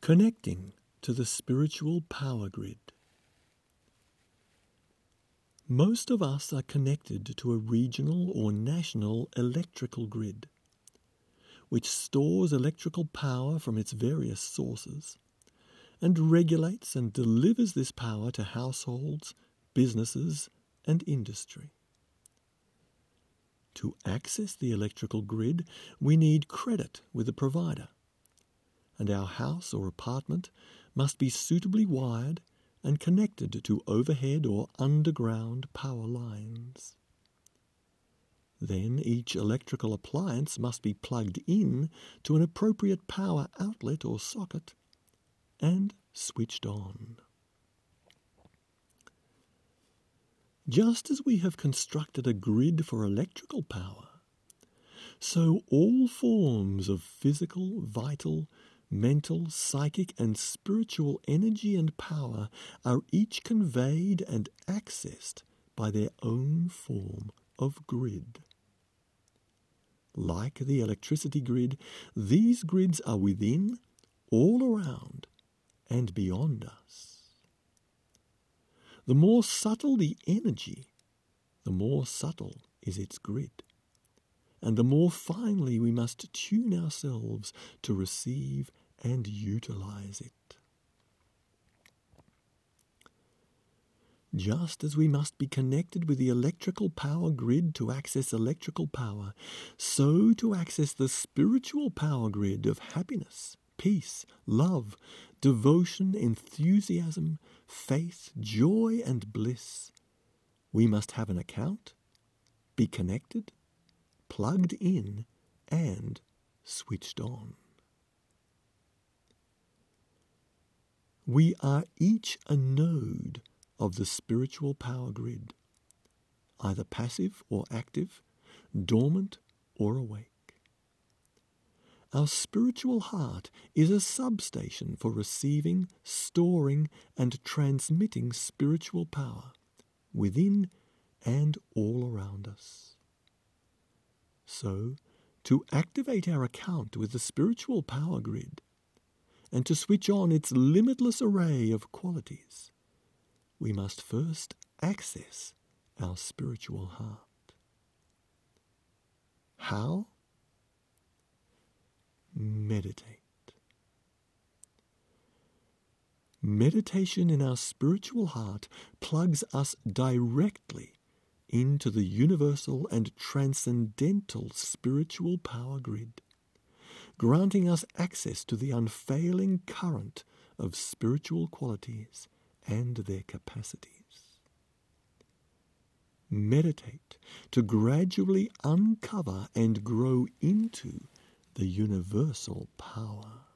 Connecting to the spiritual power grid. Most of us are connected to a regional or national electrical grid, which stores electrical power from its various sources and regulates and delivers this power to households, businesses, and industry. To access the electrical grid, we need credit with a provider, and our house or apartment must be suitably wired and connected to overhead or underground power lines. Then each electrical appliance must be plugged in to an appropriate power outlet or socket and switched on. Just as we have constructed a grid for electrical power, so all forms of physical, vital, mental, psychic, and spiritual energy and power are each conveyed and accessed by their own form of grid. Like the electricity grid, these grids are within, all around, and beyond us. The more subtle the energy, the more subtle is its grid, and the more finely we must tune ourselves to receive and utilize it. Just as we must be connected with the electrical power grid to access electrical power, so to access the spiritual power grid of happiness, peace, love, devotion, enthusiasm, faith, joy, and bliss, we must have an account, be connected, plugged in, and switched on. We are each a node of the spiritual power grid, either passive or active, dormant or awake. Our spiritual heart is a substation for receiving, storing, and transmitting spiritual power within and all around us. So, to activate our account with the spiritual power grid and to switch on its limitless array of qualities, we must first access our spiritual heart. How? Meditate. Meditation in our spiritual heart plugs us directly into the universal and transcendental spiritual power grid, granting us access to the unfailing current of spiritual qualities and their capacities. Meditate to gradually uncover and grow into the universal power.